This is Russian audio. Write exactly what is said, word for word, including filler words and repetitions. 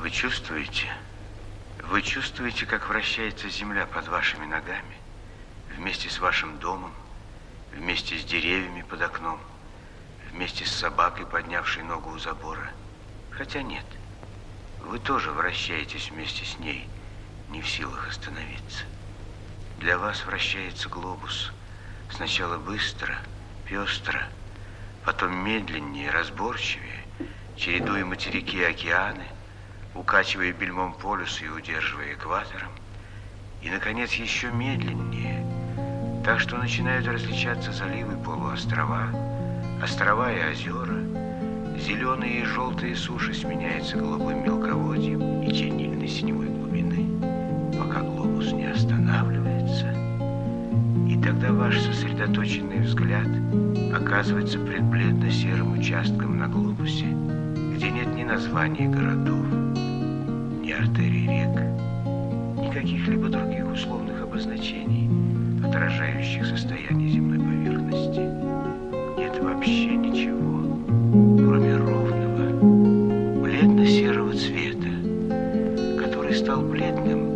Вы чувствуете? Вы чувствуете, как вращается земля под вашими ногами, вместе с вашим домом, вместе с деревьями под окном, вместе с собакой, поднявшей ногу у забора? Хотя нет, вы тоже вращаетесь вместе с ней, не в силах остановиться. Для вас вращается глобус. Сначала быстро, пестро, потом медленнее, разборчивее, чередуя материки и океаны, укачивая бельмом полюса и удерживая экватором, и, наконец, еще медленнее, так что начинают различаться заливы и полуострова, острова и озера, зеленые и желтые суши сменяются голубым мелководьем и чернильной синевой глубины, пока глобус не останавливается, и тогда ваш сосредоточенный взгляд оказывается пред бледно-серым участком на глобусе, где нет ни названий городов, ни артерий рек, ни каких-либо других условных обозначений, отражающих состояние земной поверхности. Нет вообще ничего, кроме ровного, бледно-серого цвета, который стал бледным